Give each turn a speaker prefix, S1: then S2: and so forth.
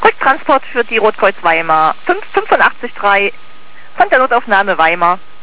S1: Rücktransport für die Rotkreuz Weimar 58.3 von der Notaufnahme Weimar.